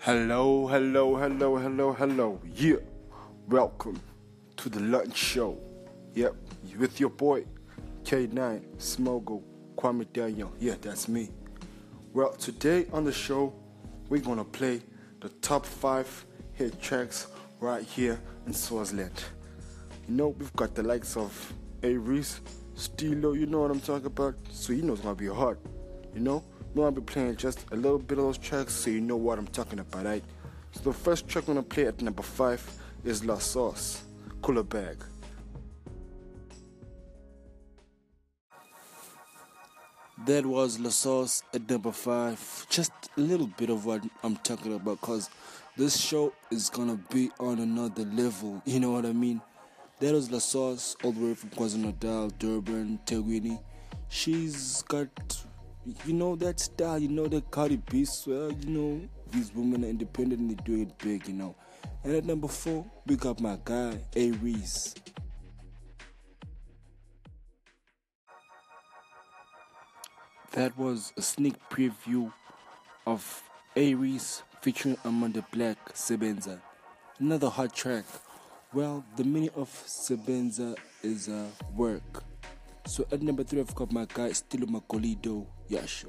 Hello, hello, hello, hello, hello. Yeah, welcome to the Lunch Show. Yep, with your boy K9 Smogo Kwame Daniel. Yeah, that's me. Well, today on the show, we're gonna play the top 5 hit tracks right here in Swaziland. You know, we've got the likes of Aries, Stilo, you know what I'm talking about? So you know it's gonna be hard, you know? We're gonna be playing just a little bit of those tracks so you know what I'm talking about, right? So the first track I'm gonna play at number 5 is La Sauce, Cooler Bag. That was La Sauce at number 5. Just a little bit of what I'm talking about, cause this show is gonna be on another level, you know what I mean? That was La Sauce, all the way from KwaZulu-Natal, Durban, Tegwini. She's got, you know, that style, you know, that Cardi B swell, you know, these women are independently doing it big, you know. And at number 4, we got my guy, Aries. That was a sneak preview of Aries featuring Amanda Black, Sebenza. Another hot track. Well, the meaning of Sebenza is work. So at number 3, I've got my guy Stilo Makolido, Yasho.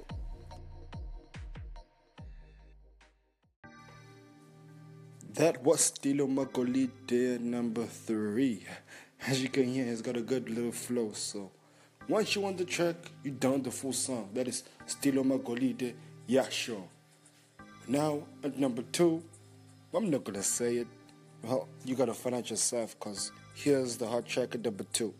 That was Stilo Makolido number 3. As you can hear, it's got a good little flow. So once you want the track, you down the full song. That is Stilo Makolido, Yasho. Now at number 2, I'm not gonna say it. Well, you gotta find out yourself, cause here's the hot track at number 2.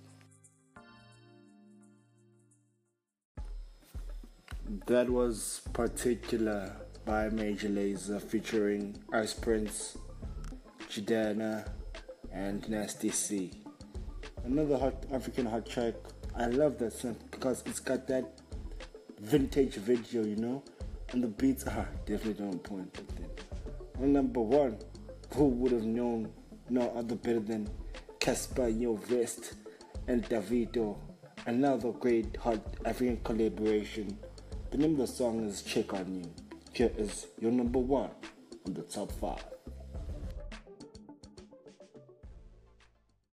That was Particular by Major Lazer featuring Ice Prince, Jidana, and Nasty C. Another hot African hot track. I love that song because it's got that vintage video, you know, and the beats are definitely on point with it. On number 1, who would have known no other better than Casper Vest and Davido? Another great hot African collaboration. The name of the song is Check on You. Here is your number 1 on the top 5.